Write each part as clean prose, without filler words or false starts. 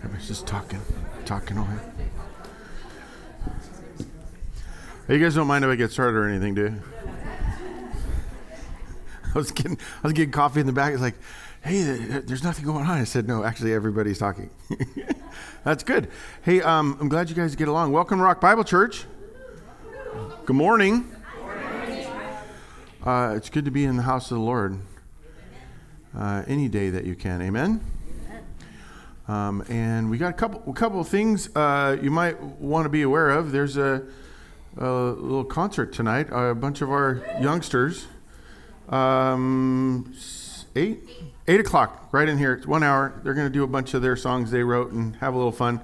Everybody's just talking away. Hey, you guys don't mind if I get started or anything, do you? I was getting coffee in the back. It's like, hey, there's nothing going on. I said, no, actually, everybody's talking. That's good. Hey, I'm glad you guys get along. Welcome to Rock Bible Church. Good morning. It's good to be in the house of the Lord any day that you can. Amen. And we got a couple of things you might want to be aware of. There's a little concert tonight. A bunch of our youngsters. 8 o'clock, right in here. It's 1 hour. They're going to do a bunch of their songs they wrote and have a little fun,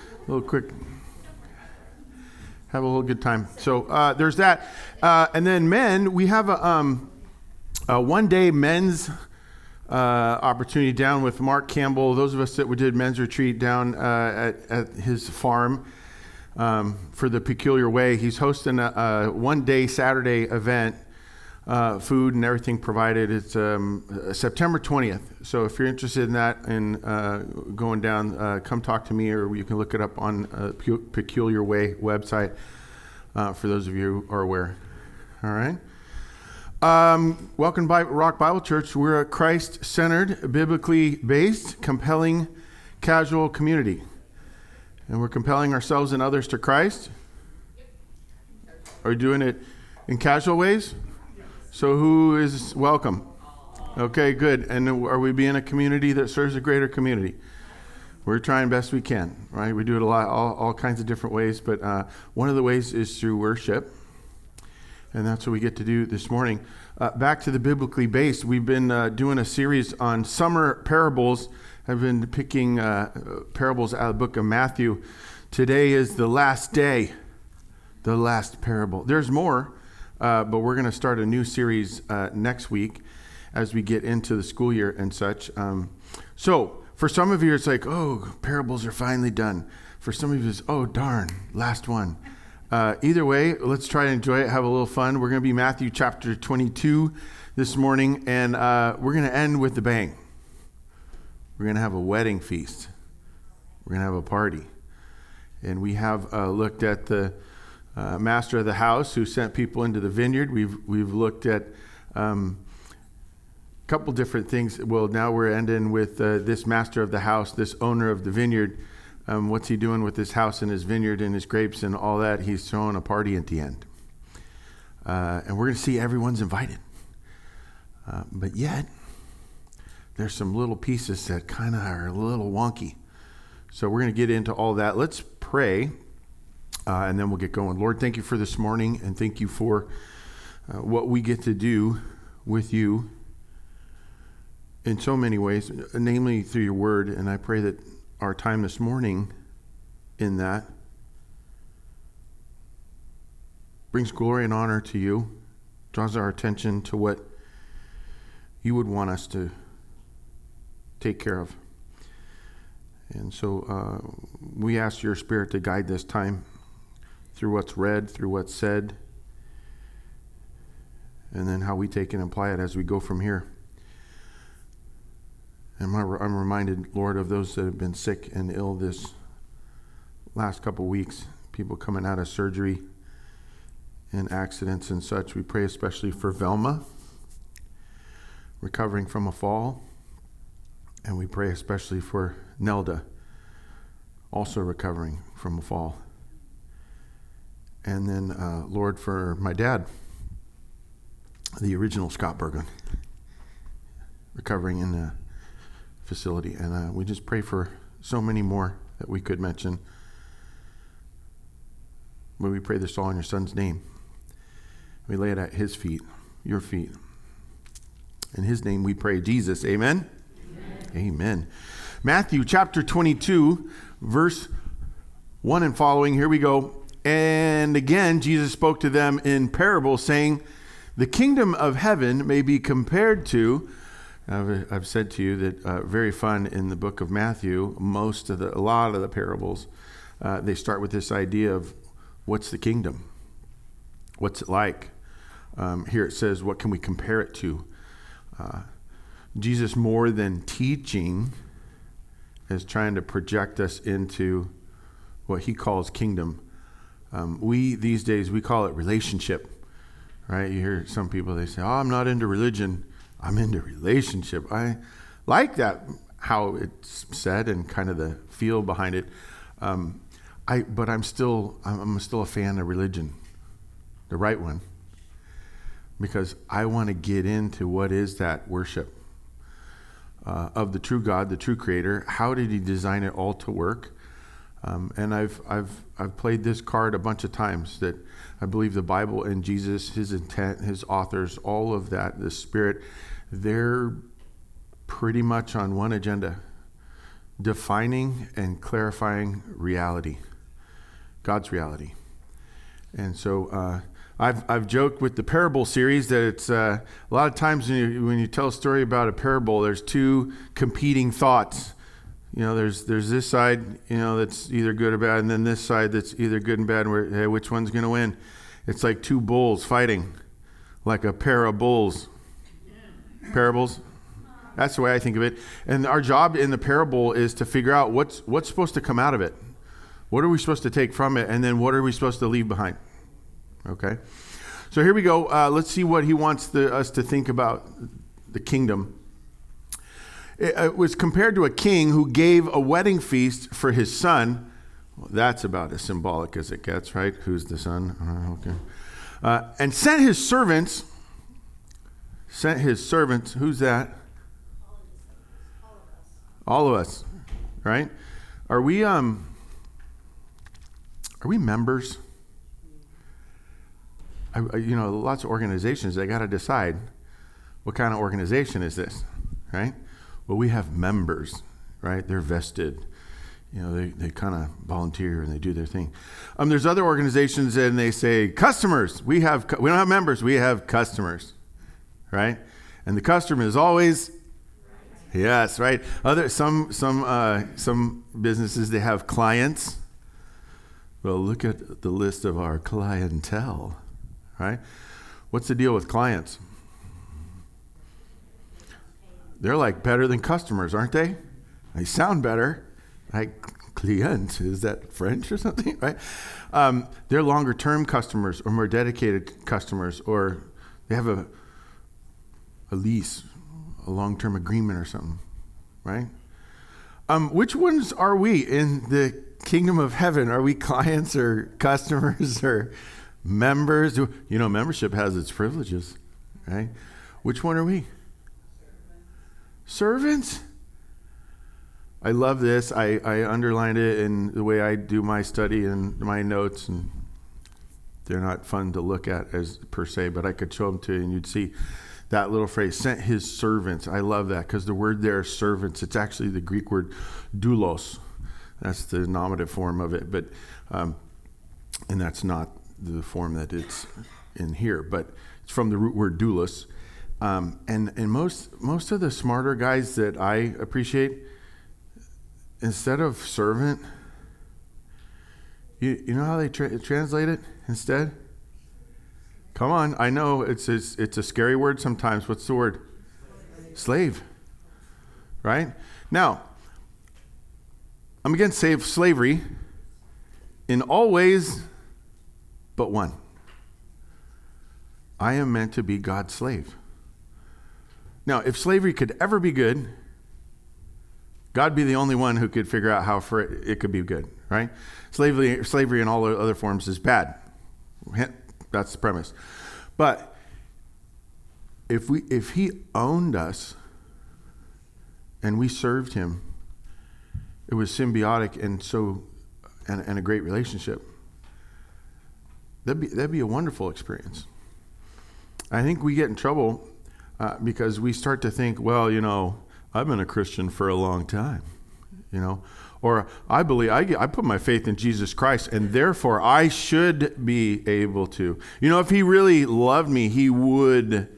have a little good time. So there's that. And then men, we have a one-day men's opportunity down with Mark Campbell. Those of us that did men's retreat down at his farm for the Peculiar Way. He's hosting a one-day Saturday event. Food and everything provided. It's September 20th. So if you're interested in that and going down, come talk to me, or you can look it up on Peculiar Way website for those of you who are aware. All right. Welcome to Rock Bible Church. We're a Christ-centered, biblically based, compelling, casual community. And we're compelling ourselves and others to Christ. Are we doing it in casual ways? So who is welcome? Okay, good. And are we being a community that serves a greater community? We're trying best we can, right? We do it a lot, all kinds of different ways, but one of the ways is through worship, and that's what we get to do this morning. Back to the biblically based, we've been doing a series on summer parables. I've been picking parables out of the book of Matthew. Today is the last day, the last parable. There's more. But we're going to start a new series next week as we get into the school year and such. So for some of you, it's like, oh, parables are finally done. For some of you, it's, oh, darn, last one. Either way, let's try to enjoy it, have a little fun. We're going to be Matthew chapter 22 this morning, and we're going to end with a bang. We're going to have a wedding feast. We're going to have a party. And we have looked at the master of the house who sent people into the vineyard. We've looked at a couple different things. Well, now we're ending with this master of the house, this owner of the vineyard. What's he doing with his house and his vineyard and his grapes and all that? He's throwing a party at the end. And we're going to see everyone's invited. But yet, there's some little pieces that kind of are a little wonky. So we're going to get into all that. Let's pray. And then we'll get going. Lord, thank you for this morning, and thank you for what we get to do with you in so many ways, namely through your word. And I pray that our time this morning in that brings glory and honor to you, draws our attention to what you would want us to take care of. And so we ask your Spirit to guide this time through what's read, through what's said, and then how we take and apply it as we go from here. And I'm reminded, Lord, of those that have been sick and ill this last couple of weeks, people coming out of surgery and accidents and such. We pray especially for Velma, recovering from a fall, and we pray especially for Nelda, also recovering from a fall. And then, Lord, for my dad, the original Scott Bergen, recovering in the facility. And we just pray for so many more that we could mention. But we pray this all in your Son's name. We lay it at his feet, your feet. In his name we pray, Jesus. Amen? Amen. Amen. Matthew chapter 22, verse 1 and following. Here we go. And again, Jesus spoke to them in parables, saying, the kingdom of heaven may be compared to, I've said to you that very fun in the book of Matthew, a lot of the parables, they start with this idea of what's the kingdom? What's it like? Here it says, what can we compare it to? Jesus, more than teaching is trying to project us into what he calls kingdom. These days, we call it relationship, right? You hear some people, they say, I'm not into religion. I'm into relationship. I like that, how it's said and kind of the feel behind it. But I'm still a fan of religion, the right one, because I want to get into what is that worship of the true God, the true Creator. How did He design it all to work? And I've played this card a bunch of times, that I believe the Bible and Jesus, His intent, His authors, all of that, the Spirit, they're pretty much on one agenda: defining and clarifying reality, God's reality. And so I've joked with the parable series that it's a lot of times when you tell a story about a parable, there's two competing thoughts. There's this side, that's either good or bad, and then this side that's either good and bad. And hey, which one's going to win? It's like two bulls fighting, like a pair of bulls. Parables. That's the way I think of it. And our job in the parable is to figure out what's supposed to come out of it. What are we supposed to take from it? And then what are we supposed to leave behind? Okay. So here we go. Let's see what he wants us to think about the kingdom. It was compared to a king who gave a wedding feast for his son. Well, that's about as symbolic as it gets, right? Who's the son? Okay. And sent his servants. Who's that? All of us, right? Are we members? Lots of organizations, they got to decide what kind of organization is this, right? Well, we have members, right? They're vested. They kind of volunteer and they do their thing. There's other organizations and they say customers. We don't have members. We have customers, right? And the customer is always right. Yes, right. Some businesses, they have clients. Well, look at the list of our clientele, right? What's the deal with clients? They're like better than customers, aren't they? They sound better. Like client, is that French or something, right? They're longer term customers or more dedicated customers, or they have a lease, a long-term agreement or something, right? Which ones are we in the kingdom of heaven? Are we clients or customers or members? Membership has its privileges, right? Which one are we? Servants? I love this. I underlined it in the way I do my study and my notes, and they're not fun to look at as per se, but I could show them to you and you'd see that little phrase, sent his servants. I love that because the word there, servants, it's actually the Greek word doulos. That's the nominative form of it, but and that's not the form that it's in here, but it's from the root word doulos. And most of the smarter guys that I appreciate, instead of servant, you know how they translate it instead? Come on, I know it's a scary word sometimes. What's the word? Slave. Right? Now, I'm against slavery in all ways but one. I am meant to be God's slave. Now, if slavery could ever be good, God be the only one who could figure out how for it could be good, right? Slavery in all other forms is bad. That's the premise. But if he owned us and we served him, it was symbiotic and a great relationship. That'd be a wonderful experience. I think we get in trouble because we start to think, well, I've been a Christian for a long time, or I believe I put my faith in Jesus Christ, and therefore I should be able to. If he really loved me, he would.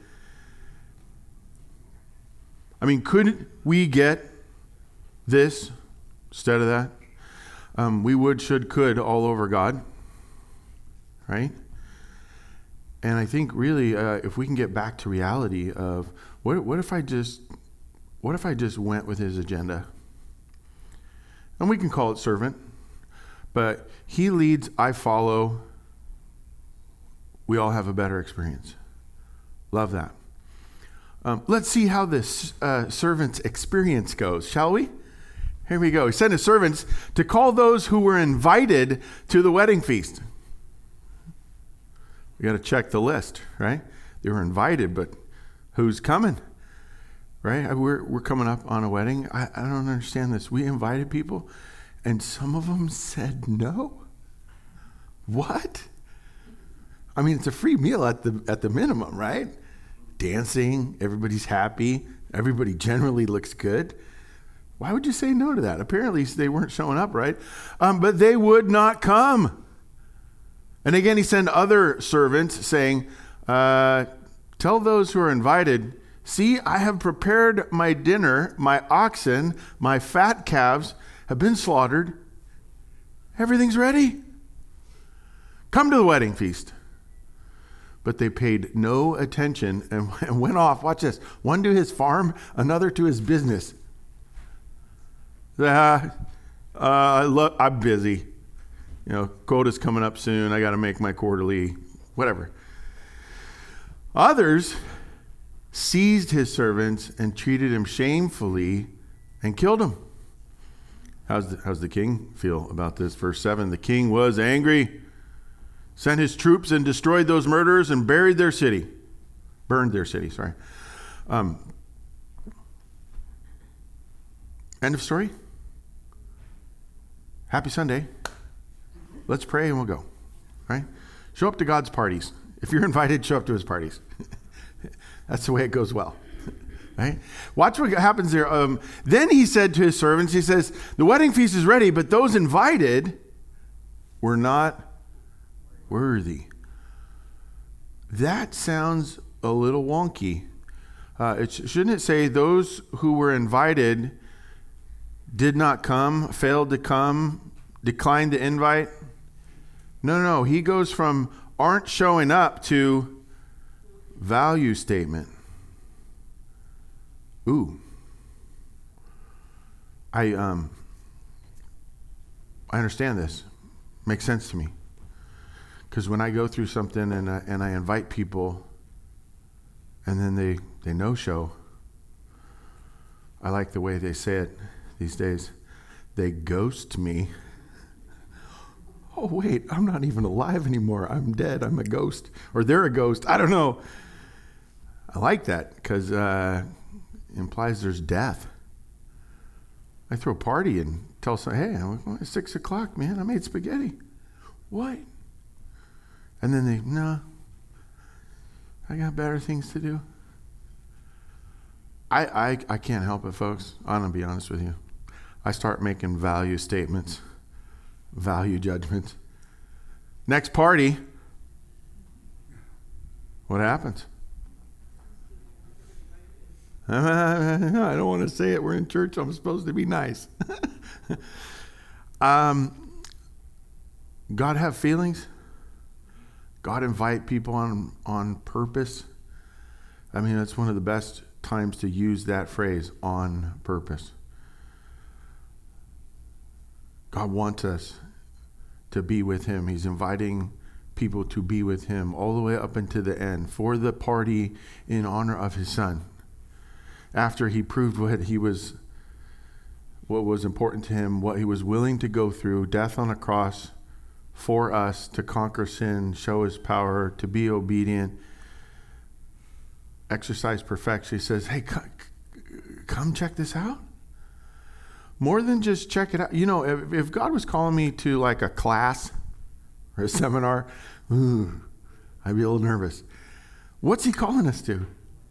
Couldn't we get this instead of that? We would, should, could all over God, right? And I think really, if we can get back to reality of what if I just went with his agenda? And we can call it servant. But he leads, I follow. We all have a better experience. Love that. Let's see how this servant's experience goes, shall we? Here we go. He sent his servants to call those who were invited to the wedding feast. We got to check the list, right? They were invited, but who's coming? Right? We're coming up on a wedding. I don't understand this. We invited people, and some of them said no. What? I mean, it's a free meal at the minimum, right? Dancing, everybody's happy, everybody generally looks good. Why would you say no to that? Apparently they weren't showing up, right? But they would not come. And again, he sent other servants saying, tell those who are invited, see, I have prepared my dinner, my oxen, my fat calves have been slaughtered. Everything's ready. Come to the wedding feast. But they paid no attention and went off. Watch this. One to his farm, another to his business. I'm busy. Quota's coming up soon. I got to make my quarterly, whatever. Others seized his servants and treated him shamefully and killed him. How's the king feel about this? Verse 7, the king was angry, sent his troops and destroyed those murderers and burned their city. End of story. Happy Sunday. Let's pray and we'll go. Right? Show up to God's parties. If you're invited, show up to his parties. That's the way it goes well. Right? Watch what happens there. Then he said to his servants, he says, the wedding feast is ready, but those invited were not worthy. That sounds a little wonky. Shouldn't it say those who were invited did not come, failed to come, declined the invite? No. He goes from aren't showing up to value statement. Ooh. I understand this. Makes sense to me. Because when I go through something and I invite people and then they no-show, I like the way they say it these days. They ghost me. Oh, wait, I'm not even alive anymore. I'm dead. I'm a ghost. Or they're a ghost. I don't know. I like that because it implies there's death. I throw a party and tell someone, hey, it's 6 o'clock, man. I made spaghetti. What? And then no, I got better things to do. I can't help it, folks. I'm going to be honest with you. I start making value statements, value judgments. Next party, what happens? I don't want to say it. We're in church. I'm supposed to be nice. God have feelings? God invite people on purpose? I mean, that's one of the best times to use that phrase, on purpose. God wants us to be with him. He's inviting people to be with him all the way up into the end for the party in honor of his son. After he proved what was important to him, what he was willing to go through, death on a cross for us to conquer sin, show his power, to be obedient, exercise perfection. He says, hey, come check this out. More than just check it out. If God was calling me to like a class or a seminar, I'd be a little nervous. What's he calling us to?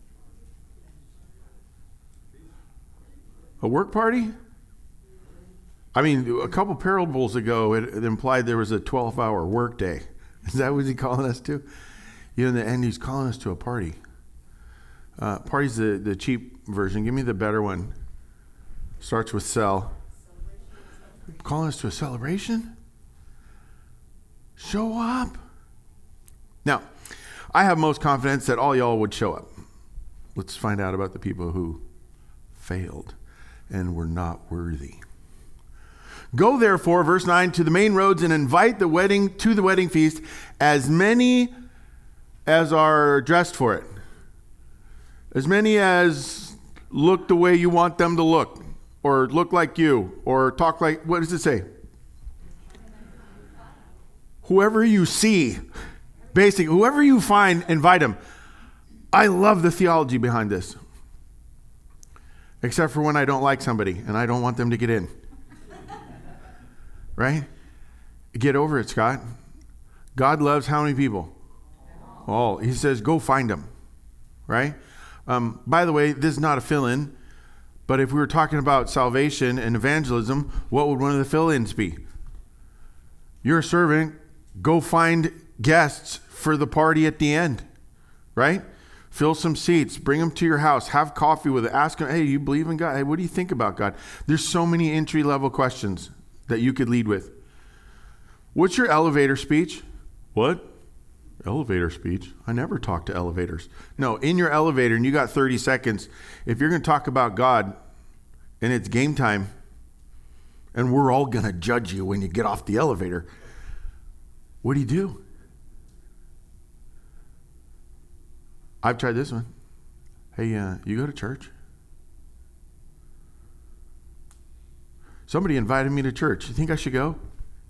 A work party? I mean, a couple parables ago, it implied there was a 12-hour work day. Is that what he's calling us to? In the end, he's calling us to a party. Party's the cheap version. Give me the better one. Starts with cell. Calling us to a celebration? Show up. Now, I have most confidence that all y'all would show up. Let's find out about the people who failed and were not worthy. Go therefore, verse 9, to the main roads and invite to the wedding feast as many as are dressed for it. As many as look the way you want them to look, or look like you, or talk like, what does it say? Whoever you see, basically, whoever you find, invite them. I love the theology behind this. Except for when I don't like somebody and I don't want them to get in. Right? Get over it, Scott. God loves how many people? All. He says, go find them. Right? By the way, this is not a fill-in, but if we were talking about salvation and evangelism, what would one of the fill-ins be? You're a servant. Go find guests for the party at the end. Right? Fill some seats, bring them to your house, have coffee with it, ask them, hey, you believe in God? Hey, what do you think about God? There's so many entry-level questions that you could lead with. What's your elevator speech? What? Elevator speech? I never talk to elevators. No, in your elevator, and you got 30 seconds, if you're going to talk about God, and it's game time, and we're all going to judge you when you get off the elevator, what do you do? I've tried this one. Hey, you go to church? Somebody invited me to church. You think I should go?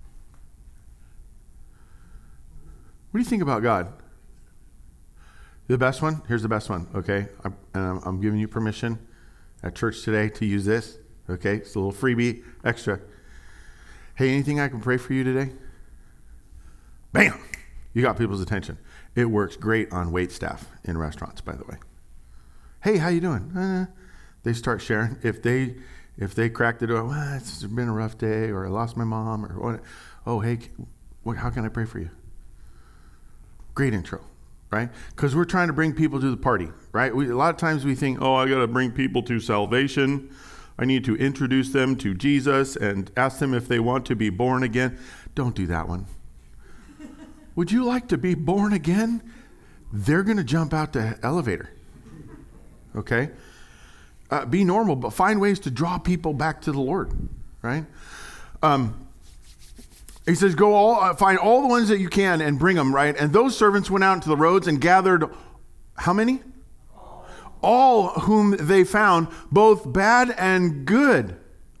What do you think about God? The best one? Here's the best one, okay? I'm giving you permission at church today to use this, okay? It's a little freebie extra. Hey, anything I can pray for you today? Bam! You got people's attention. It works great on wait staff in restaurants, by the way. Hey, how you doing? They start sharing. If they crack the door, well, it's been a rough day, or I lost my mom, or what? Oh, hey, how can I pray for you? Great intro, right? Because we're trying to bring people to the party, right? A lot of times we think, oh, I got to bring people to salvation. I need to introduce them to Jesus and ask them if they want to be born again. Don't do that one. Would you like to be born again? They're going to jump out the elevator. Okay? Be normal, but find ways to draw people back to the Lord, right? He says, find all the ones that you can and bring them, right? And those servants went out into the roads and gathered, how many? All whom they found, both bad and good.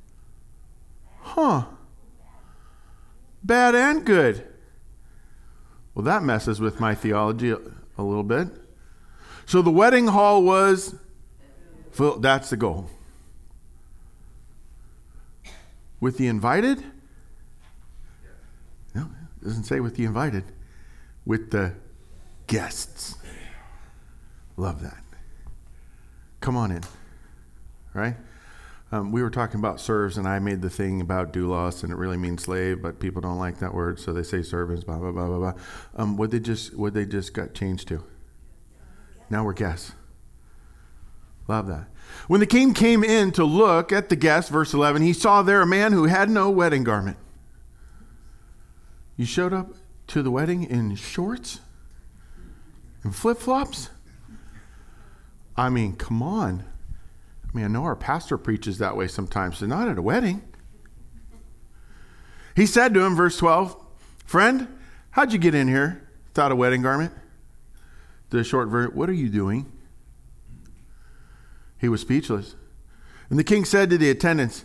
Huh. Bad and good. Well, that messes with my theology a little bit. So the wedding hall was full. That's the goal. With the invited? No, it doesn't say with the invited. With the guests. Love that. Come on in. Right? We were talking about serves, and I made the thing about doulos, and it really means slave, but people don't like that word, so they say servants, blah, blah, blah, blah, blah. What they just got changed to? Now we're guests. Love that. When the king came in to look at the guests, verse 11, he saw there a man who had no wedding garment. You showed up to the wedding in shorts and flip-flops? I mean, come on. I mean, I know our pastor preaches that way sometimes, so not at a wedding. He said to him, verse 12, friend, how'd you get in here without a wedding garment? The short version, what are you doing? He was speechless. And the king said to the attendants,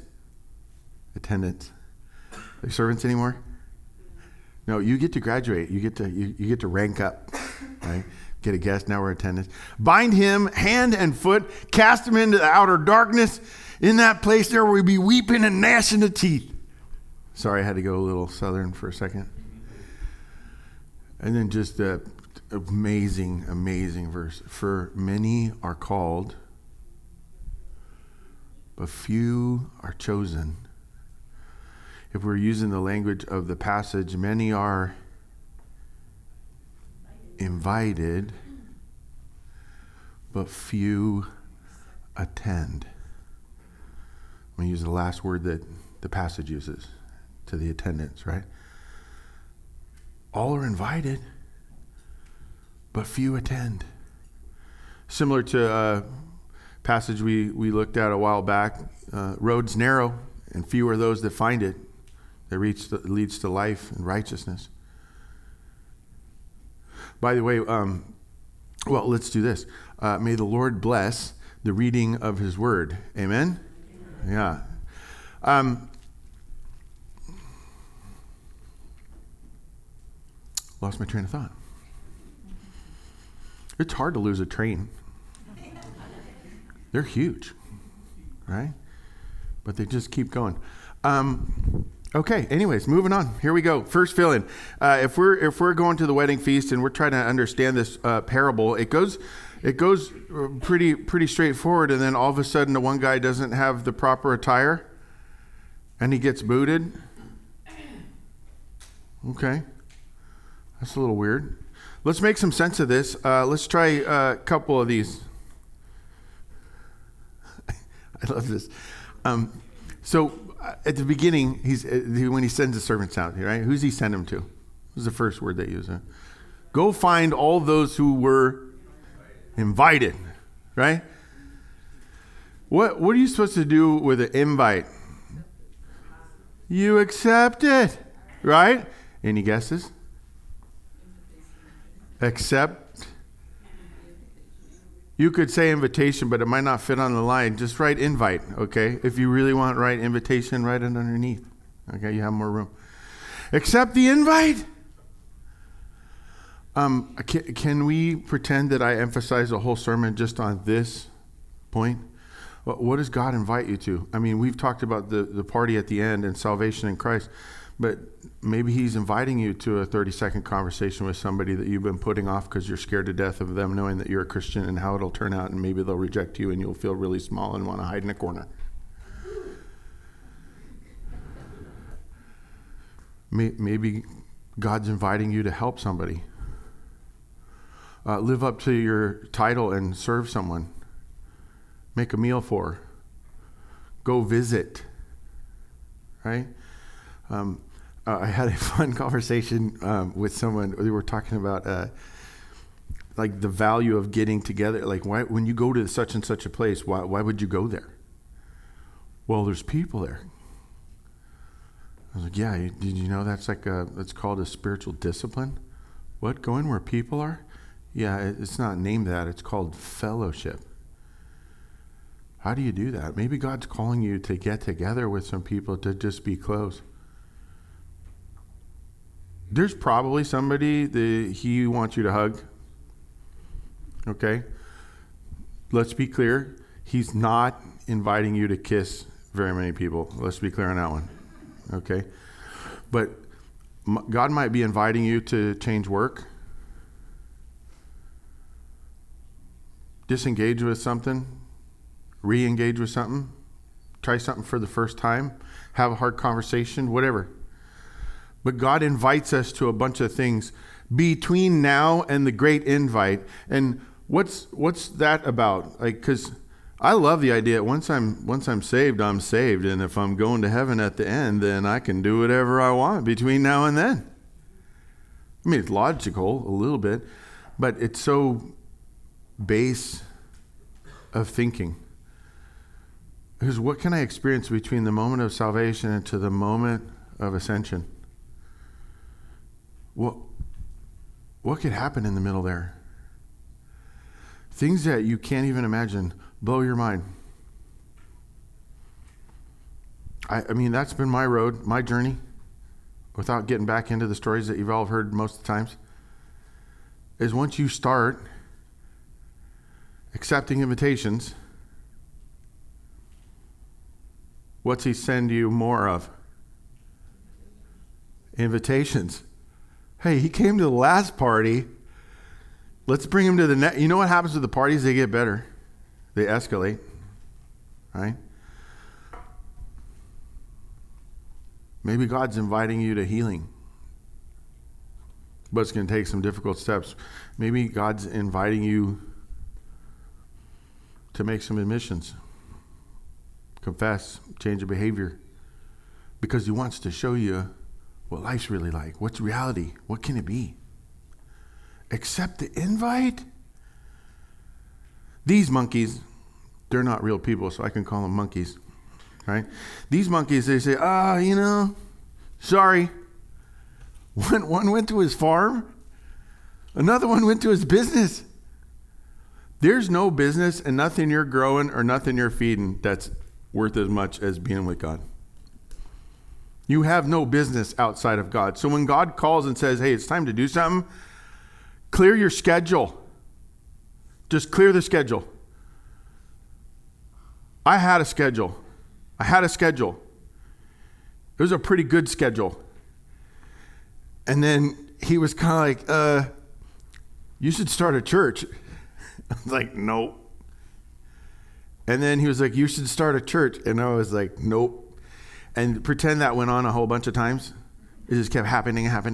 are they servants anymore? No, you get to graduate. You get to rank up, right? Get a guest, now we're attendants. Bind him hand and foot, cast him into the outer darkness. In that place there will be weeping and gnashing of teeth. Sorry, I had to go a little southern for a second. And then just the amazing, amazing verse. For many are called, but few are chosen. If we're using the language of the passage, many are invited, but few attend. I'm going to use the last word that the passage uses to the attendants, right? All are invited, but few attend. Similar to a passage we looked at a while back, roads narrow and few are those that find it. that leads to life and righteousness. By the way, well, let's do this. May the Lord bless the reading of his word. Amen? Yeah. Lost my train of thought. It's hard to lose a train. They're huge, right? But they just keep going. Okay, anyways, moving on. Here we go. First fill-in. If we're going to the wedding feast and we're trying to understand this parable, it goes pretty straightforward, and then all of a sudden the one guy doesn't have the proper attire and he gets booted. Okay. That's a little weird. Let's make some sense of this. Let's try a couple of these. I love this. So at the beginning, when he sends the servants out, right? Who's he send them to? Who's the first word they use? Huh? Go find all those who were invited, right? What are you supposed to do with an invite? You accept it, right? Any guesses? Accept. You could say invitation, but it might not fit on the line. Just write invite, okay? If you really want to write invitation, write it underneath. Okay, you have more room. Accept the invite. Can we pretend that I emphasize the whole sermon just on this point? What does God invite you to? I mean, we've talked about the party at the end and salvation in Christ, but maybe he's inviting you to a 30-second conversation with somebody that you've been putting off because you're scared to death of them knowing that you're a Christian and how it'll turn out, and maybe they'll reject you and you'll feel really small and want to hide in a corner. Maybe God's inviting you to help somebody. Live up to your title and serve someone. Make a meal for. Go visit. Right? I had a fun conversation with someone. We were talking about like the value of getting together. Like, why, when you go to such and such a place, why would you go there? Well, there's people there. I was like, yeah, did you know that's called a spiritual discipline? What? Going where people are? Yeah, it's not named that. It's called fellowship. How do you do that? Maybe God's calling you to get together with some people to just be close. There's probably somebody that he wants you to hug. Okay? Let's be clear. He's not inviting you to kiss very many people. Let's be clear on that one. Okay? But God might be inviting you to change work. Disengage with something. Re-engage with something. Try something for the first time. Have a hard conversation. Whatever. But God invites us to a bunch of things between now and the great invite. And what's that about? Like, because I love the idea once I'm saved, I'm saved, and if I'm going to heaven at the end, then I can do whatever I want between now and then. I mean, it's logical a little bit, but it's so base of thinking. Because what can I experience between the moment of salvation and to the moment of ascension? What could happen in the middle there? Things that you can't even imagine blow your mind. I mean, that's been my road, my journey, without getting back into the stories that you've all heard most of the times, is once you start accepting invitations, what's he send you more of? Invitations. Hey, he came to the last party. Let's bring him to the next. You know what happens with the parties? They get better. They escalate. Right? Maybe God's inviting you to healing. But it's going to take some difficult steps. Maybe God's inviting you to make some admissions. Confess. Change your behavior. Because he wants to show you what life's really like. What's reality? What can it be? Accept the invite? These monkeys, they're not real people, so I can call them monkeys. Right? These monkeys, they say, Sorry. One went to his farm. Another one went to his business. There's no business and nothing you're growing or nothing you're feeding that's worth as much as being with God. You have no business outside of God. So when God calls and says, hey, it's time to do something, clear your schedule. Just clear the schedule. I had a schedule. It was a pretty good schedule. And then he was kind of like, you should start a church. I was like, nope. And then he was like, you should start a church. And I was like, nope. And pretend that went on a whole bunch of times. It just kept happening. And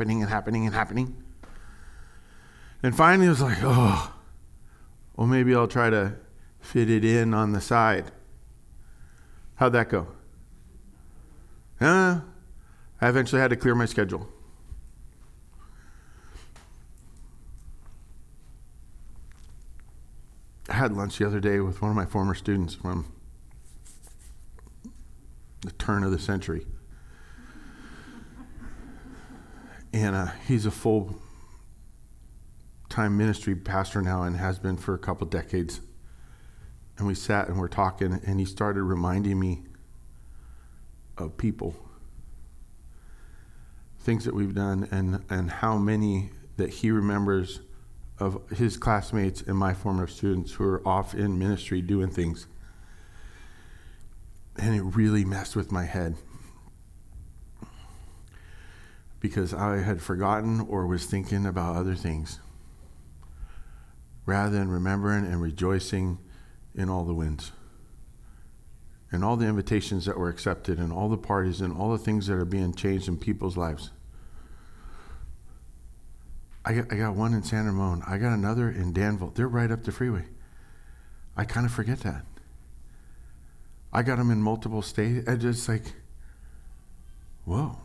finally it was like, well, maybe I'll try to fit it in on the side. How'd that go? I eventually had to clear my schedule. I had lunch the other day with one of my former students from the turn of the century. And he's a full-time ministry pastor now and has been for a couple decades. And we sat and we're talking, and he started reminding me of people, things that we've done, and how many that he remembers of his classmates and my former students who are off in ministry doing things. And it really messed with my head because I had forgotten or was thinking about other things rather than remembering and rejoicing in all the wins and all the invitations that were accepted and all the parties and all the things that are being changed in people's lives. I got one in San Ramon. I got another in Danville. They're right up the freeway. I kind of forget that. I got them in multiple states. I just like, whoa.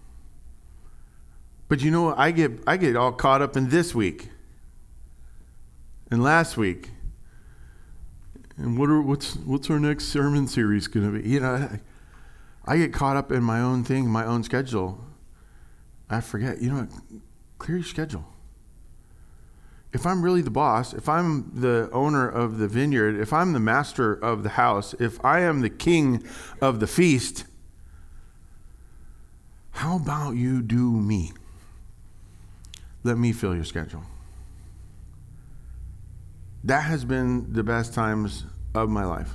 But you know, I get all caught up in this week and last week. And what's our next sermon series going to be? You know, I get caught up in my own thing, my own schedule. I forget. You know what? Clear your schedule. If I'm really the boss, if I'm the owner of the vineyard, if I'm the master of the house, if I am the king of the feast, how about you do me? Let me fill your schedule. That has been the best times of my life.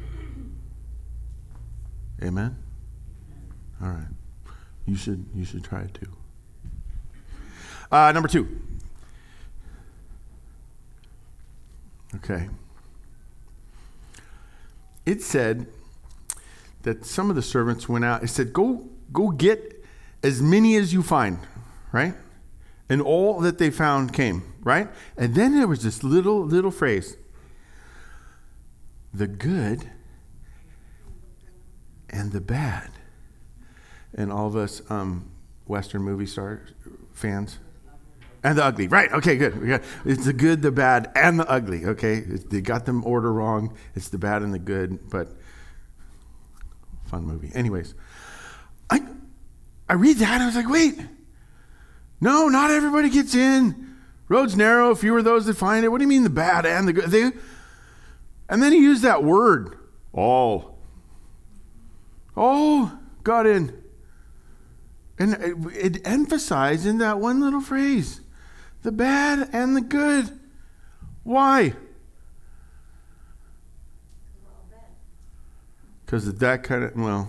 Amen? All right. You should try it too. Number 2. Okay. It said that some of the servants went out. It said, go get as many as you find, right? And all that they found came, right? And then there was this little phrase, the good and the bad. And all of us Western movie star fans, and the ugly, right? Okay, good. It's the good, the bad, and the ugly. Okay, they got them order wrong. It's the bad and the good, but fun movie. Anyways, I read that and I was like, wait, no, not everybody gets in. Road's narrow, few are those that find it. What do you mean the bad and the good? And then he used that word, all. All got in. And it emphasized in that one little phrase, the bad and the good. Why? Because of that kind of, well,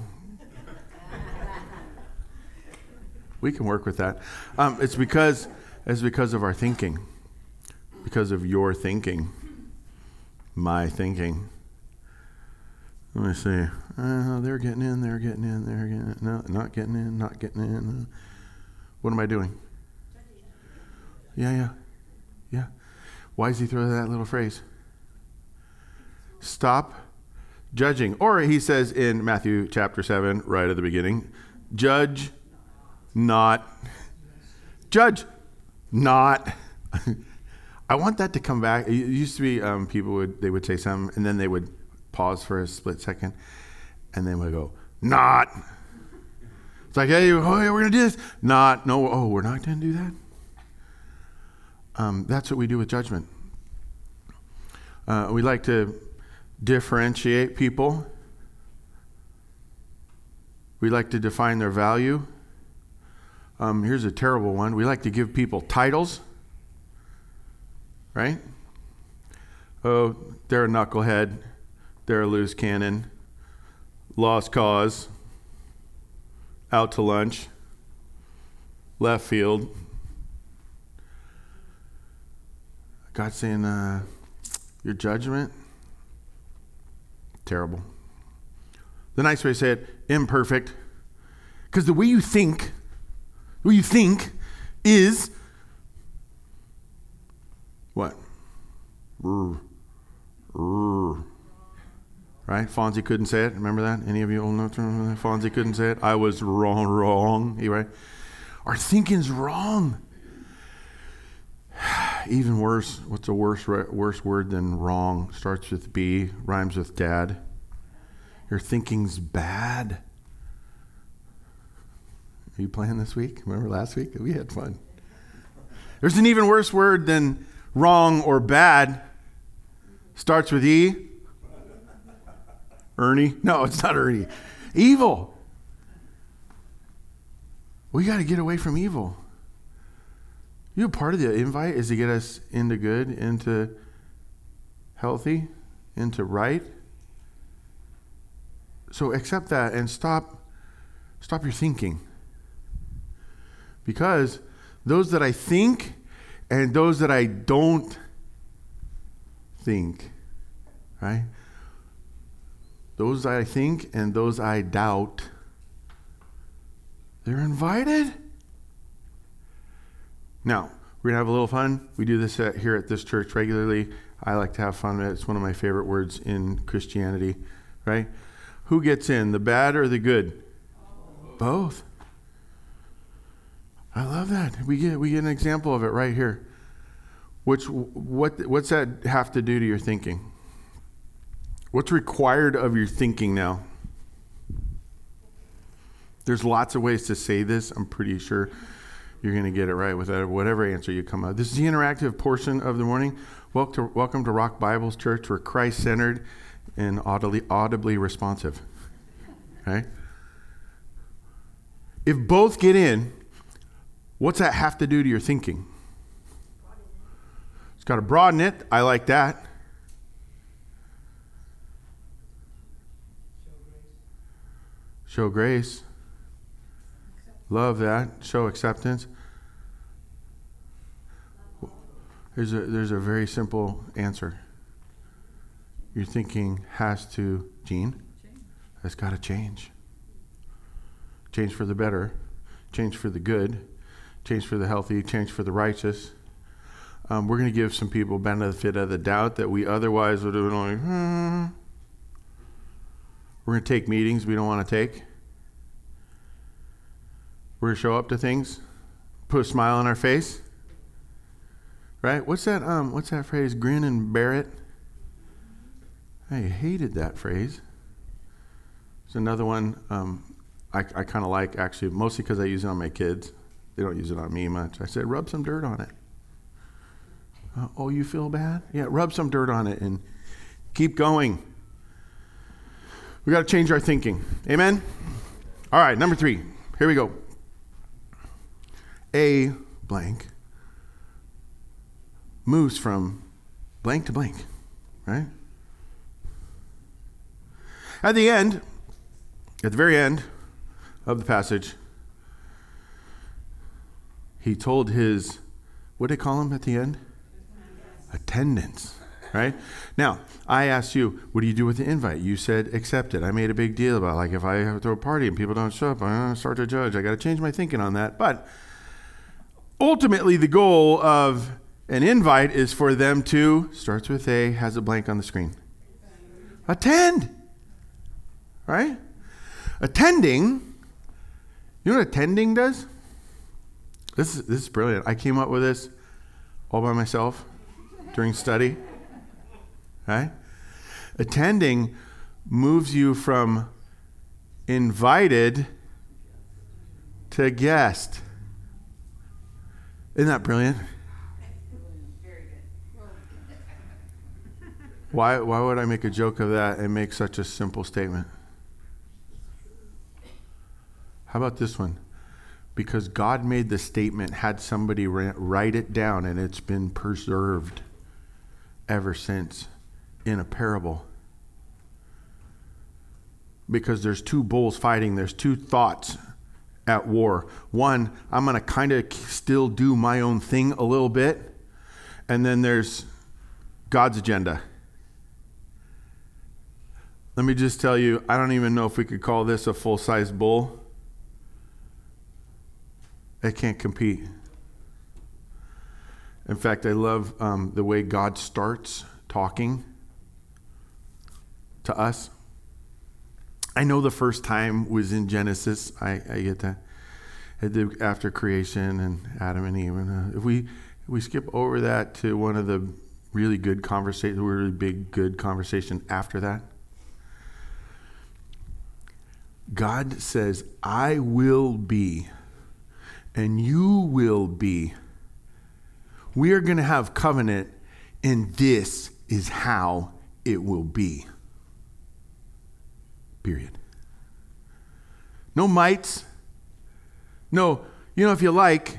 we can work with that. It's because of our thinking, because of your thinking, my thinking. Let me see. They're getting in. They're getting in. They're getting in. No, not getting in. Not getting in. What am I doing? Yeah. Why does he throw that little phrase? Stop judging. Or he says in Matthew chapter 7, right at the beginning, judge not. Judge not. I want that to come back. It used to be people would say something and then they would pause for a split second and then would go, not. It's like, hey, oh, yeah, we're going to do this. We're not going to do that. That's what we do with judgment. We like to differentiate people. We like to define their value. Here's a terrible one. We like to give people titles. Right? Oh, they're a knucklehead. They're a loose cannon. Lost cause. Out to lunch. Left field. God's saying, your judgment, terrible. The nice way to say it, imperfect. Because the way you think is what? Right? Fonzie couldn't say it. Remember that? Any of you old enough to remember that? Fonzie couldn't say it. I was wrong. Right? Our thinking's wrong. Even worse, what's a worse word than wrong? Starts with B, rhymes with dad. Your thinking's bad. Are you playing this week? Remember last week? We had fun. There's an even worse word than wrong or bad. Starts with E. Ernie? No, it's not Ernie. Evil. We got to get away from evil. You know, part of the invite is to get us into good, into healthy, into right. So accept that and stop your thinking. Because those that I think and those that I don't think, right? Those I think and those I doubt, they're invited. Now, we're going to have a little fun. We do this here at this church regularly. I like to have fun with it. It's one of my favorite words in Christianity, right? Who gets in, the bad or the good? Both. I love that. We get an example of it right here. What's that have to do to your thinking? What's required of your thinking now? There's lots of ways to say this. I'm pretty sure you're going to get it right with whatever answer you come up. This is the interactive portion of the morning. Welcome to Rock Bibles Church. We're Christ-centered and audibly responsive. Okay? If both get in, what's that have to do to your thinking? It's got to broaden it. I like that. Show grace. Love that. Show acceptance. There's a very simple answer. Your thinking has to, Gene, has got to change. Change for the better. Change for the good. Change for the healthy. Change for the righteous. We're going to give some people benefit of the doubt that we otherwise would have been like, We're going to take meetings we don't want to take. We're going to show up to things, put a smile on our face. Right? What's that phrase? Grin and bear it. I hated that phrase. There's another one I kind of like, actually, mostly because I use it on my kids. They don't use it on me much. I said, rub some dirt on it. Oh, you feel bad? Yeah, rub some dirt on it and keep going. We got to change our thinking. Amen? All right, number 3. Here we go. A blank moves from blank to blank, right? At the very end of the passage, he told his, what did they call him at the end? Attendants, right? Now, I asked you, what do you do with the invite? You said accept it. I made a big deal about, like, if I have to throw a party and people don't show up, I'm going to start to judge. I got to change my thinking on that. But ultimately, the goal of an invite is for them to, starts with A, has a blank on the screen. Attend. Right? Attending, you know what attending does? This is brilliant. I came up with this all by myself during study. Right? Attending moves you from invited to guest. Isn't that brilliant? Why would I make a joke of that and make such a simple statement? How about this one? Because God made the statement, had somebody write it down, and it's been preserved ever since in a parable. Because there's two bulls fighting, there's two thoughts at war. One, I'm going to kind of still do my own thing a little bit, and then there's God's agenda. Let me just tell you, I don't even know if we could call this a full-size bull. It can't compete. In fact, I love the way God starts talking to us. I know the first time was in Genesis. I get that. After creation and Adam and Eve. And if we skip over that to one of the really good conversations, really big good conversation after that. God says, I will be, and you will be. We are going to have covenant, and this is how it will be. Period. No mites. No, if you like.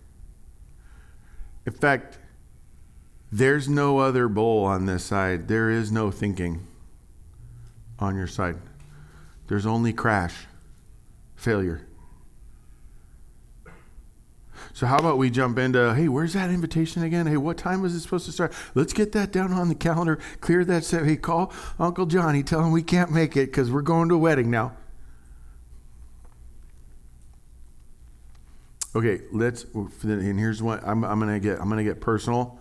In fact, there's no other bull on this side. There is no thinking on your side. There's only crash, failure. So how about we jump into, hey, where's that invitation again? Hey, what time was it supposed to start? Let's get that down on the calendar, clear that. Hey, call Uncle Johnny, tell him we can't make it because we're going to a wedding now. Okay, and here's what I'm gonna get personal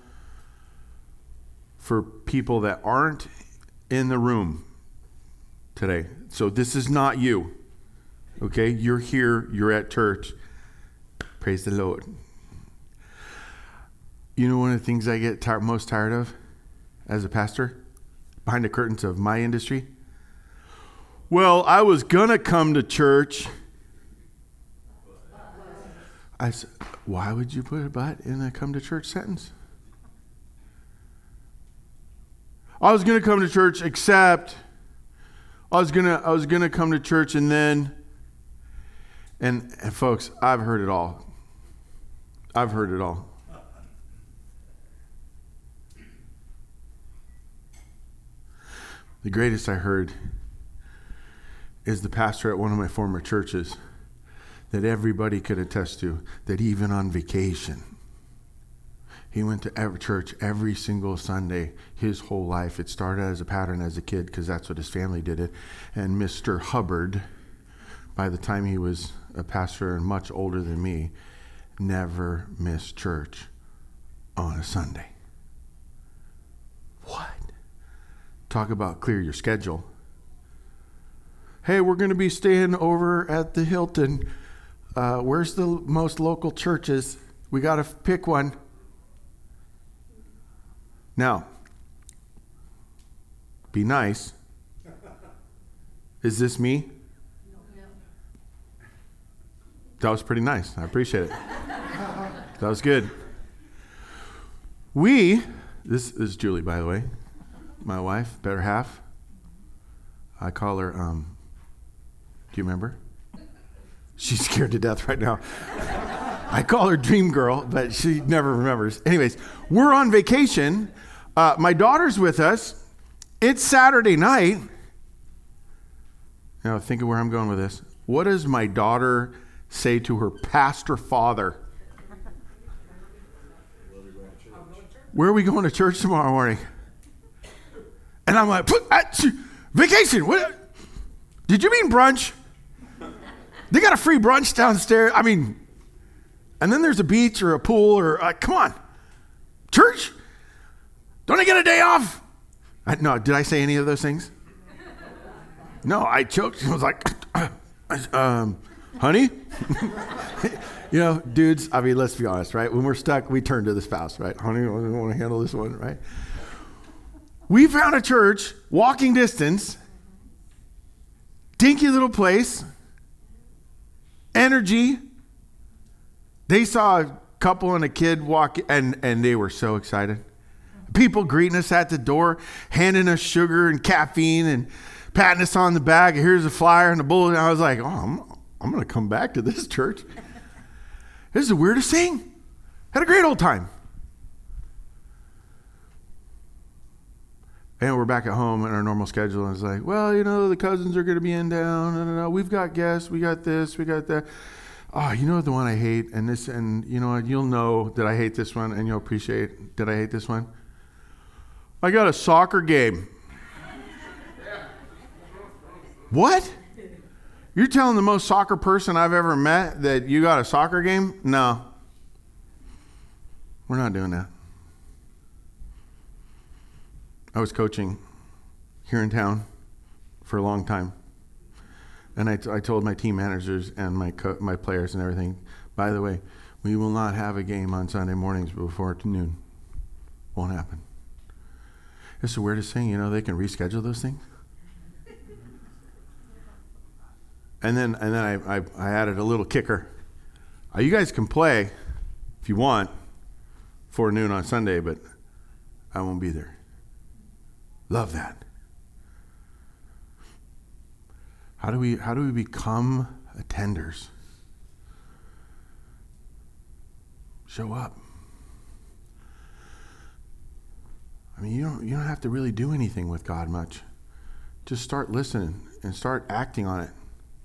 for people that aren't in the room today. So this is not you. Okay, you're here, you're at church. Praise the Lord. You know one of the things I get most tired of as a pastor behind the curtains of my industry? Well, I was going to come to church. I said, why would you put a but in a come to church sentence? I was going to come to church except I was going to come to church and then and folks, I've heard it all. I've heard it all. The greatest I heard is the pastor at one of my former churches that everybody could attest to, that even on vacation, he went to every church every single Sunday his whole life. It started as a pattern as a kid because that's what his family did it. And Mr. Hubbard, by the time he was a pastor and much older than me, never missed church on a Sunday. What? Talk about clear your schedule. Hey, we're going to be staying over at the Hilton. Where's the most local churches? We got to pick one. Now, be nice. Is this me? That was pretty nice. I appreciate it. That was good. This is Julie, by the way, my wife, better half. I call her, do you remember? She's scared to death right now. I call her Dream Girl, but she never remembers. Anyways, we're on vacation. My daughter's with us. It's Saturday night. Now, think of where I'm going with this. What does my daughter say to her pastor father? Where are we going to church tomorrow morning? And I'm like, vacation. What? Did you mean brunch? They got a free brunch downstairs. I mean, and then there's a beach or a pool or, come on. Church? Don't I get a day off? No, did I say any of those things? No, I choked. I was like, honey? Dudes, I mean, let's be honest, right? When we're stuck, we turn to the spouse, right? Honey, I want to handle this one, right? We found a church, walking distance, dinky little place, energy, They saw a couple and a kid walk, and they were so excited. People greeting us at the door, handing us sugar and caffeine and patting us on the back. Here's a flyer and a bulletin. I was like, oh, I'm going to come back to this church. This is the weirdest thing. Had a great old time. And we're back at home in our normal schedule. And it's like, well, the cousins are going to be in town. No. We've got guests. We got this. We got that. Oh, the one I hate. And this, and you'll know that I hate this one, and you'll appreciate that I hate this one. I got a soccer game. What? You're telling the most soccer person I've ever met that you got a soccer game? No. We're not doing that. I was coaching here in town for a long time. And I told my team managers and my players and everything, by the way, we will not have a game on Sunday mornings before noon. Won't happen. It's the weirdest thing, they can reschedule those things. And then I added a little kicker. You guys can play if you want for noon on Sunday, but I won't be there. Love that. How do we become attenders? Show up. You don't have to really do anything with God much. Just start listening and start acting on it.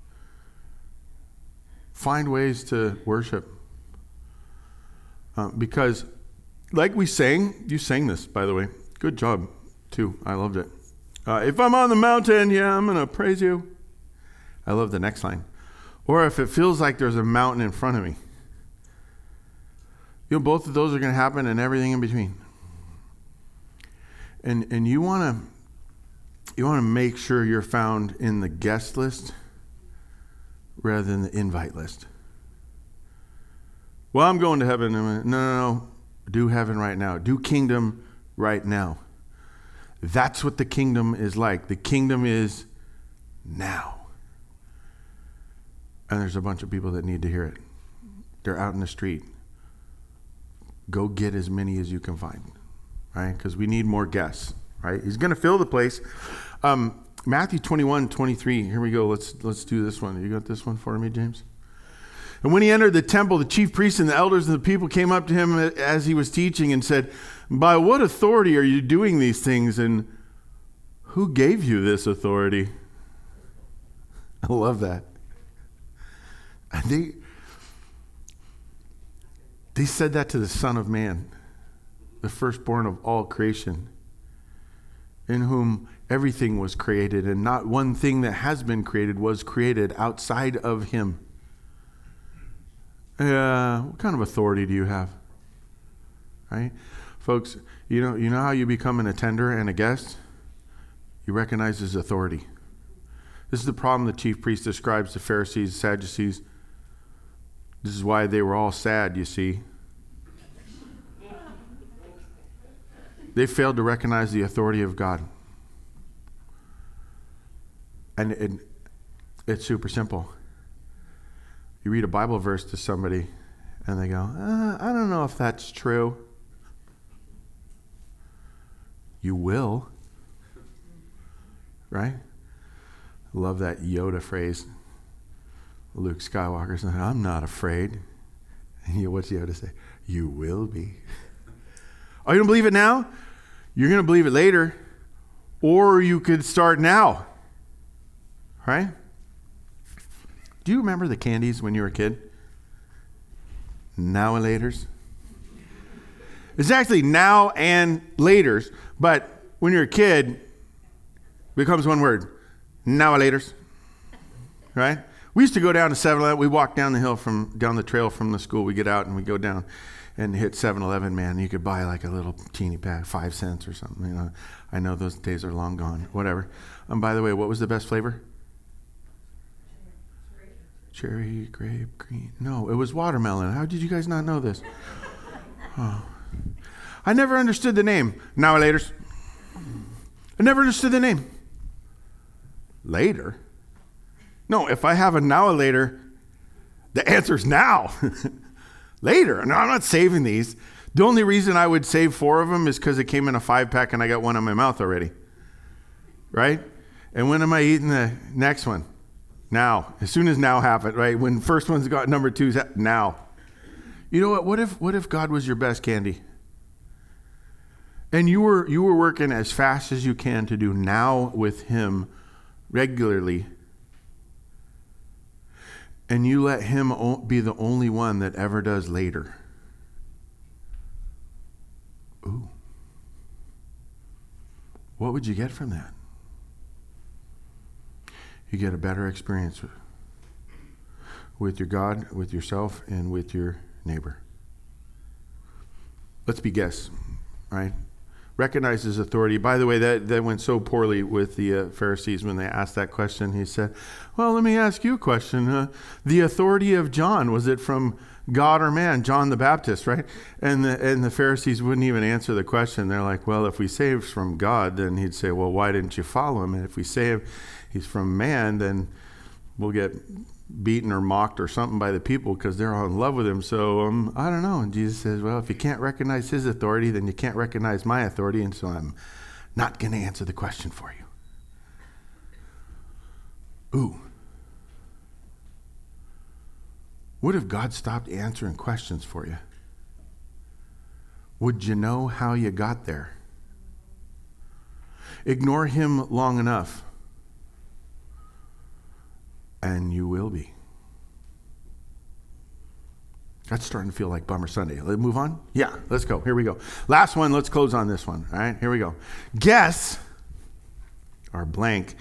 Find ways to worship. Because like we sang, you sang this, by the way. Good job, too. I loved it. If I'm on the mountain, I'm going to praise you. I love the next line. Or if it feels like there's a mountain in front of me. Both of those are going to happen and everything in between. And you want to make sure you're found in the guest list rather than the invite list. Well, I'm going to heaven. No. Do heaven right now. Do kingdom right now. That's what the kingdom is like. The kingdom is now. And there's a bunch of people that need to hear it. They're out in the street. Go get as many as you can find. Right? Because we need more guests, right? He's going to fill the place. Matthew 21:23. Here we go. Let's do this one. You got this one for me, James? And when he entered the temple, the chief priests and the elders of the people came up to him as he was teaching and said, by what authority are you doing these things? And who gave you this authority? I love that. And they said that to the Son of Man, the firstborn of all creation, in whom everything was created, and not one thing that has been created was created outside of him. What kind of authority do you have? Right? Folks, you know how you become an attender and a guest? You recognize his authority. This is the problem the chief priest describes the Pharisees, Sadducees. This is why they were all sad, you see. They failed to recognize the authority of God. And it's super simple. You read a Bible verse to somebody and they go, I don't know if that's true. You will. Right? I love that Yoda phrase. Luke Skywalker said, I'm not afraid. And what's Yoda say? You will be. Oh, you don't believe it now? You're going to believe it later. Or you could start now. Right? Do you remember the candies when you were a kid? Now and laters. It's actually now and laters, but when you're a kid, it becomes one word. Now and laters. Right? We used to go down to 7-Eleven. We walk down the trail from the school. We get out and we go down and hit 7-Eleven, man. You could buy like a little teeny pack, 5 cents or something. I know those days are long gone. Whatever. By the way, what was the best flavor? Cherry, grape, green. No, it was watermelon. How did you guys not know this? Oh. I never understood the name. Now laters. I never understood the name. Later? No, if I have a now or later, the answer's now. Later. No, I'm not saving these. The only reason I would save 4 of them is because it came in a 5-pack and I got one in my mouth already. Right? And when am I eating the next one? Now. As soon as now happens, right? When first one's got number 2's now. You know what? What if God was your best candy? And you were working as fast as you can to do now with him regularly. And you let him be the only one that ever does later. Ooh. What would you get from that? You get a better experience with your God, with yourself, and with your neighbor. Let's be guests, right? Recognize his authority. By the way, that went so poorly with the Pharisees when they asked that question. He said, well, let me ask you a question. The authority of John, was it from God or man? John the Baptist, right? And the Pharisees wouldn't even answer the question. They're like, well, if we say it's from God, then he'd say, well, why didn't you follow him? And if we say he's from man, then we'll get beaten or mocked or something by the people because they're all in love with him. So I don't know. And Jesus says, well, if you can't recognize his authority, then you can't recognize my authority. And so I'm not going to answer the question for you. Ooh. What if God stopped answering questions for you? Would you know how you got there? Ignore him long enough, and you will be. That's starting to feel like Bummer Sunday. Let's move on? Yeah, let's go. Here we go. Last one. Let's close on this one. All right, here we go. Guess, or blank.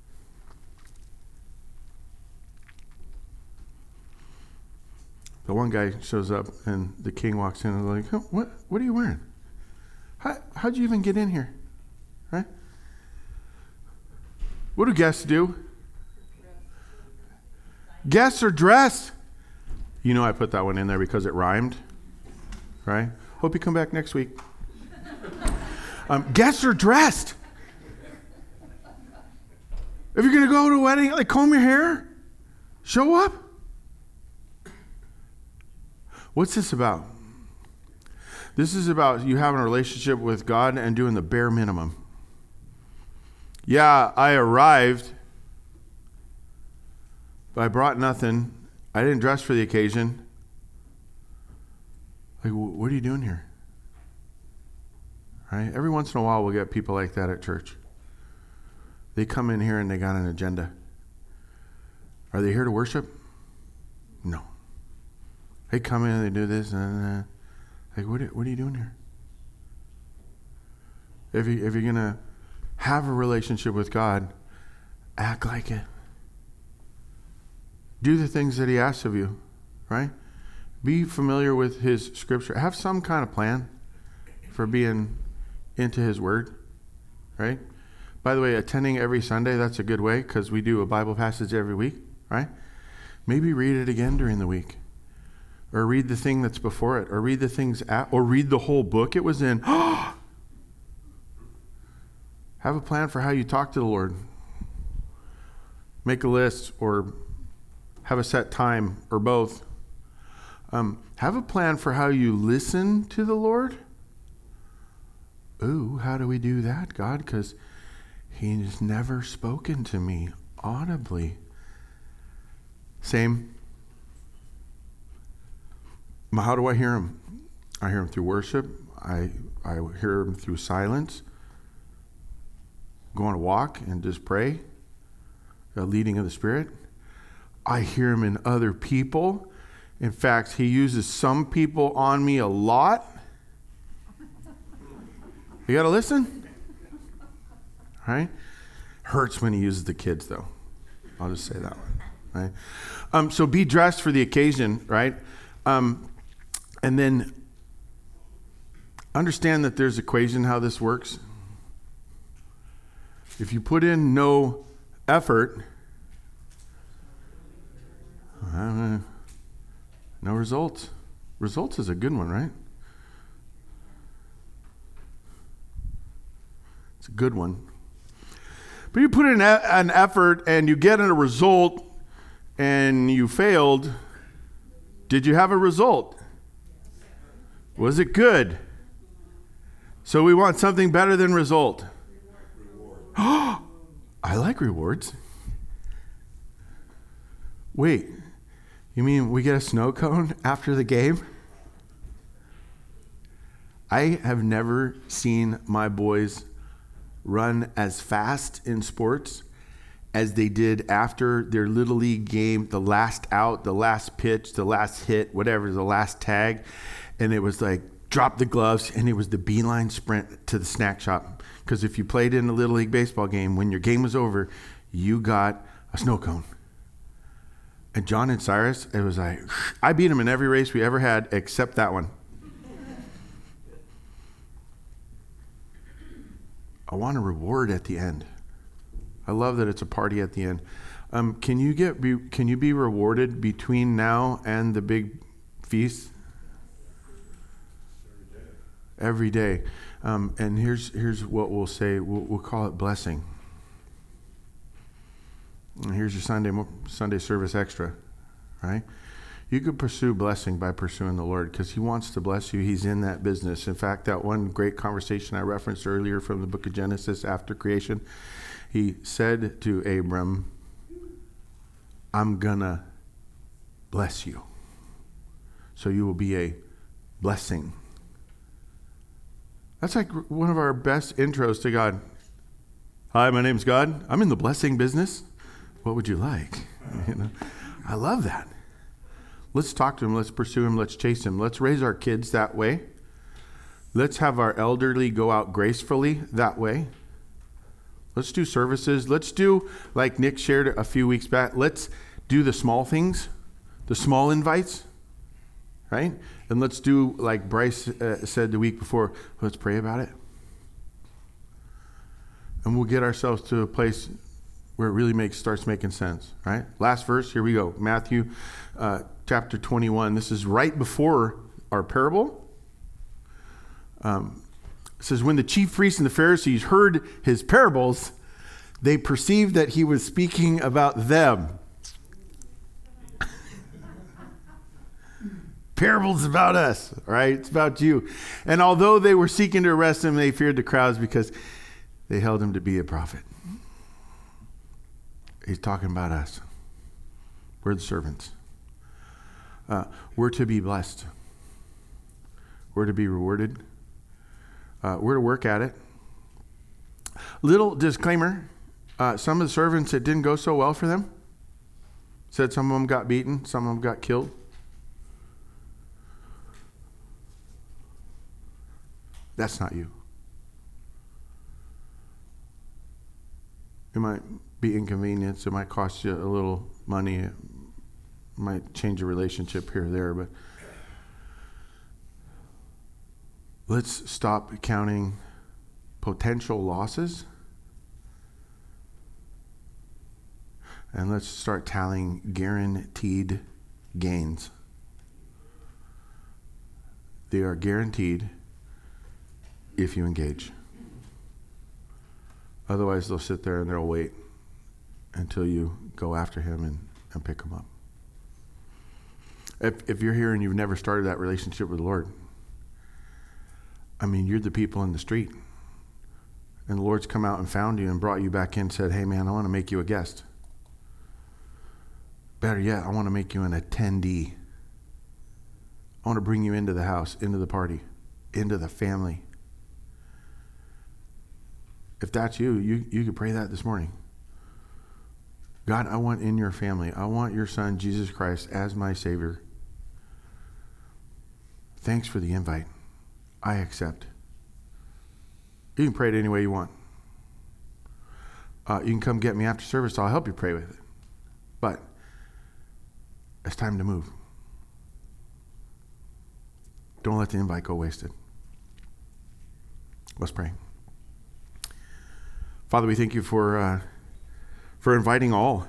The one guy shows up, and the king walks in and is like, oh, what are you wearing? How'd you even get in here? Right? What do guests do? Guests are dressed. You know I put that one in there because it rhymed. Right? Hope you come back next week. Guests are dressed. If you're going to go to a wedding, like comb your hair, show up. What's this about? This is about you having a relationship with God and doing the bare minimum. Yeah, I arrived, but I brought nothing. I didn't dress for the occasion. Like, what are you doing here? Right? Every once in a while, we'll get people like that at church. They come in here and they got an agenda. Are they here to worship? No. They come in and they do this. Like, what are you doing here? If you're going to have a relationship with God, act like it. Do the things that he asks of you, right? Be familiar with his scripture. Have some kind of plan for being into his word, right? By the way, attending every Sunday, that's a good way because we do a Bible passage every week, right? Maybe read it again during the week. Or read the thing that's before it. Or read the things or read the whole book it was in. Have a plan for how you talk to the Lord. Make a list or have a set time or both. Have a plan for how you listen to the Lord. Ooh, how do we do that, God? Because he's never spoken to me audibly. Same. How do I hear him? I hear him through worship. I hear him through silence. Go on a walk and just pray. The leading of the Spirit. I hear him in other people. In fact, he uses some people on me a lot. You got to listen. Right? Hurts when he uses the kids, though. I'll just say that one. Right? So be dressed for the occasion, right? And then understand that there's equation how this works. If you put in no effort, no results. Results is a good one, right? It's a good one. But you put in an effort and you get a result and you failed. Did you have a result? Was it good? So we want something better than result. Oh, I like rewards. Wait, you mean we get a snow cone after the game? I have never seen my boys run as fast in sports as they did after their Little League game, the last out, the last pitch, the last hit, whatever, the last tag. And it was like, drop the gloves, and it was the beeline sprint to the snack shop. Because if you played in a Little League baseball game, when your game was over, you got a snow cone. And John and Cyrus, it was like, I beat them in every race we ever had except that one. I want a reward at the end. I love that it's a party at the end. Can you be rewarded between now and the big feast? Every day. And here's what we'll say. We'll call it blessing. And here's your Sunday service extra, right? You could pursue blessing by pursuing the Lord because he wants to bless you. He's in that business. In fact, that one great conversation I referenced earlier from the book of Genesis after creation, he said to Abram, I'm gonna bless you. So you will be a blessing. That's like one of our best intros to God. Hi, my name's God. I'm in the blessing business. What would you like? I love that. Let's talk to him. Let's pursue him. Let's chase him. Let's raise our kids that way. Let's have our elderly go out gracefully that way. Let's do services. Let's do, like Nick shared a few weeks back, let's do the small things, the small invites, right? And let's do, like Bryce said the week before, let's pray about it. And we'll get ourselves to a place where it really starts making sense, right? Last verse, here we go. Matthew chapter 21. This is right before our parable. It says, when the chief priests and the Pharisees heard his parables, they perceived that he was speaking about them. Parables about us, right? It's about you. And although they were seeking to arrest him, they feared the crowds because they held him to be a prophet. He's talking about us. We're the servants. We're to be blessed. We're to be rewarded. We're to work at it. Little disclaimer. Some of the servants, it didn't go so well for them. Said some of them got beaten. Some of them got killed. That's not you. It might be inconvenience. It might cost you a little money. It might change a relationship here or there. But let's stop counting potential losses. And let's start tallying guaranteed gains. They are guaranteed if you engage. Otherwise, they'll sit there and they'll wait until you go after him and pick him up. If you're here and you've never started that relationship with the Lord, I mean, you're the people in the street. And the Lord's come out and found you and brought you back in and said, hey, man, I want to make you a guest. Better yet, I want to make you an attendee. I want to bring you into the house, into the party, into the family. If that's you could pray that this morning. God, I want in your family. I want your son, Jesus Christ, as my Savior. Thanks for the invite. I accept. You can pray it any way you want. You can come get me after service. I'll help you pray with it. But it's time to move. Don't let the invite go wasted. Let's pray. Father, we thank you for inviting all.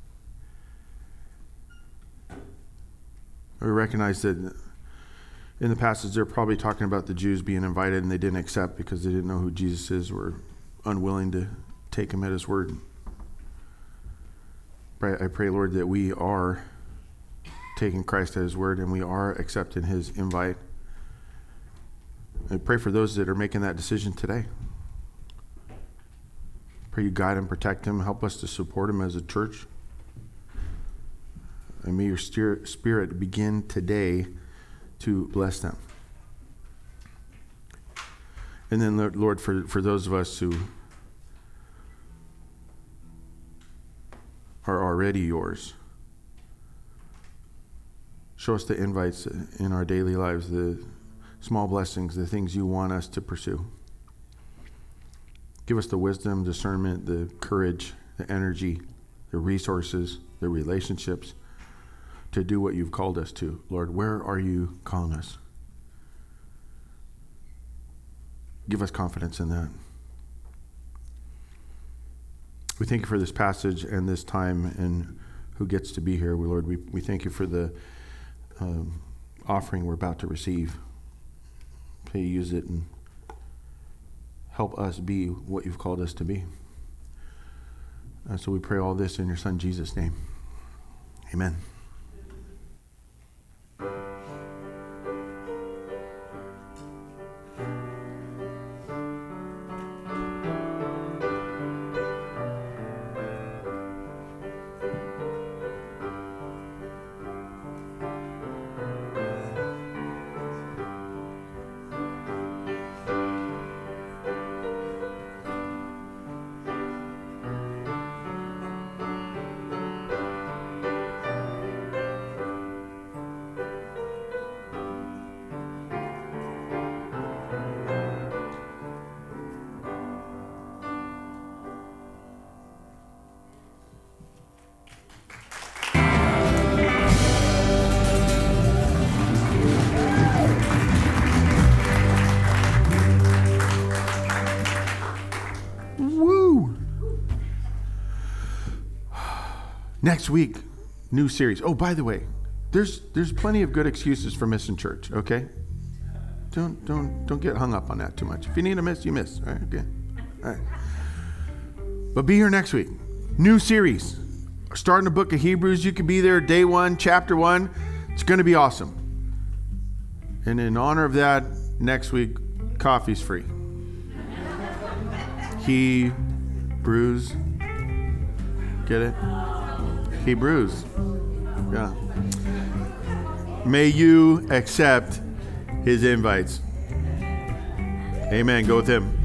We recognize that in the passage they're probably talking about the Jews being invited and they didn't accept because they didn't know who Jesus is, were unwilling to take him at his word. I pray, Lord, that we are taking Christ at his word and we are accepting his invite I pray for those that are making that decision today. Pray you guide and protect them. Help us to support them as a church. And may your spirit begin today to bless them. And then, Lord, for those of us who are already yours, show us the invites in our daily lives, the small blessings, the things you want us to pursue. Give us the wisdom, discernment, the courage, the energy, the resources, the relationships to do what you've called us to. Lord, where are you calling us? Give us confidence in that. We thank you for this passage and this time and who gets to be here. Lord, we thank you for the offering we're about to receive. Pray you use it and help us be what you've called us to be. So we pray all this in your Son, Jesus' name. Amen. Next week, new series. Oh, by the way, there's plenty of good excuses for missing church, okay? Don't get hung up on that too much. If you need to miss, you miss. All right, okay. All right. But be here next week. New series. Starting the book of Hebrews. You can be there day 1, chapter 1. It's going to be awesome. And in honor of that, next week, coffee's free. Hebrews. Get it? Hebrews. Yeah. May you accept his invites. Amen. Go with him.